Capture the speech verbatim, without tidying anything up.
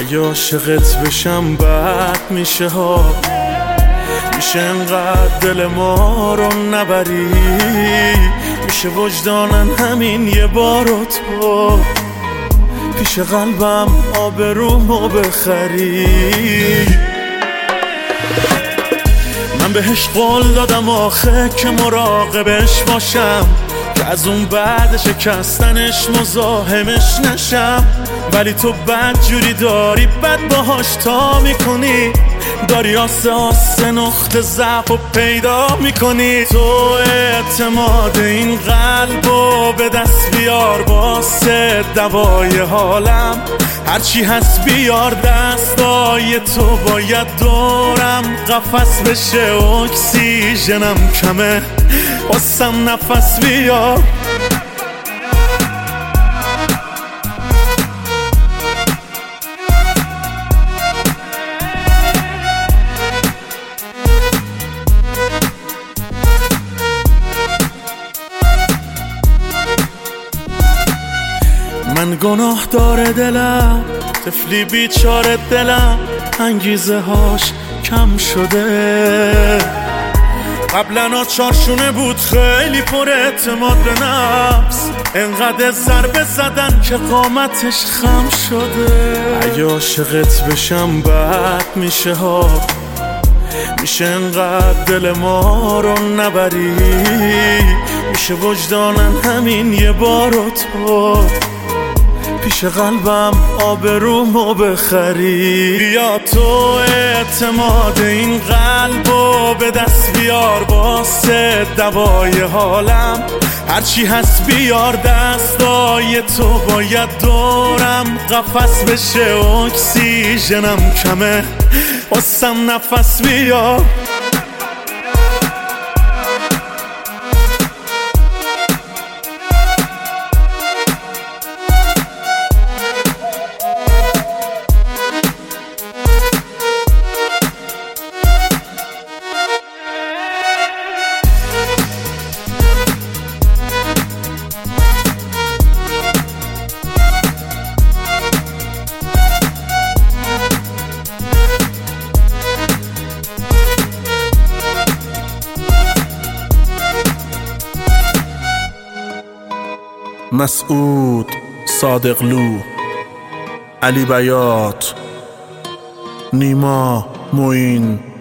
اگه عاشقت بشم بد میشه ها، میشه انقدر دل ما رو نبری، میشه وجدانن همین یه بارو تو پیش قلبم آبرومو بخری. من بهش قول دادم آخه که مراقبش باشم، که از اون بعد شکستنش مزاحمش نشم، ولی تو بد جوری داری بد باهاش تا میکنی، داری آسه آسه نقطه ضعف و پیدا میکنی. تو اعتماد این قلبو به دست بیار، واسه دوای حالم هرچی هست بیار. دستای تو باید دورم قفس بشه، اکسیژنم کمه واسم نفس بیار. من گناه داره دلم، طفلی بیچاره دلم، انگیزه هاش کم شده. قبلا چارشونه بود خیلی پر اعتماد به نفس، انقدر ضربه زدن که قامتش خم شده. اگه عاشقت بشم بد میشه ها، میشه انقدر دل ما رو نبری، میشه وجدانن همین یه بارو تو پیش قلبم آبرومو بخری. بیا تو اعتماد این قلبو به دست بیار، واسه دوای حالم هرچی هست بیار. دستای تو باید دورم قفس بشه، اکسیژنم کمه واسم نفس بیار. مسعود صادقلو، علی بیات، نیما موین.